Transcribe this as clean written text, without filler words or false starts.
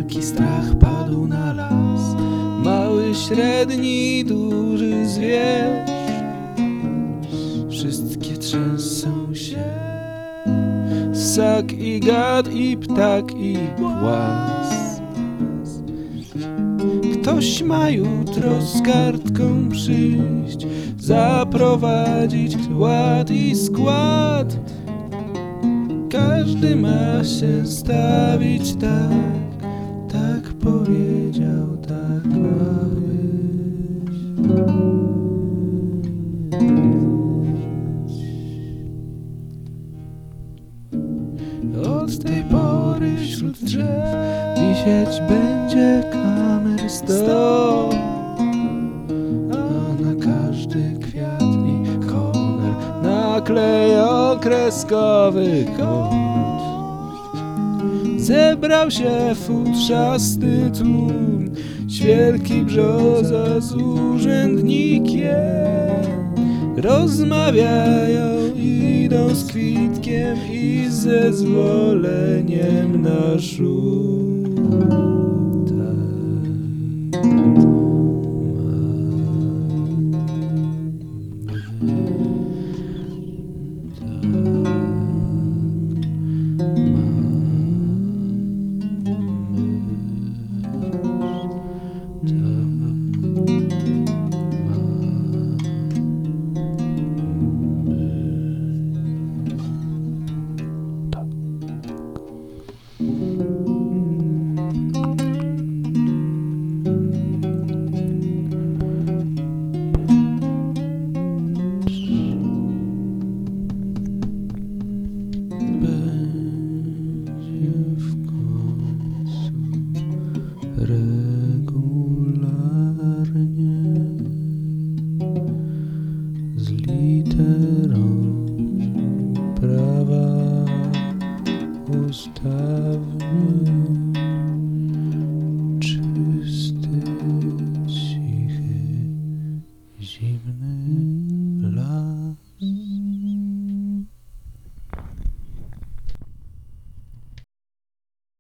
Wielki strach padł na las, mały, średni, duży zwierz. Wszystkie trzęsą się, ssak i gad, i ptak, i płas. Ktoś ma jutro z kartką przyjść, zaprowadzić ład i skład. Każdy ma się stawić tak, tak powiedział, tak ma być. Od tej pory wśród drzew wisieć będzie kamer 100, a na każdy kwiat i konar nakleją kreskowy kod. Zebrał się futrzasty tłum, świerki brzoza z urzędnikiem. Rozmawiają, idą z kwitkiem i z zezwoleniem na szum. Regularnie z literą prawa ustawnie, czysty, cichy, zimny.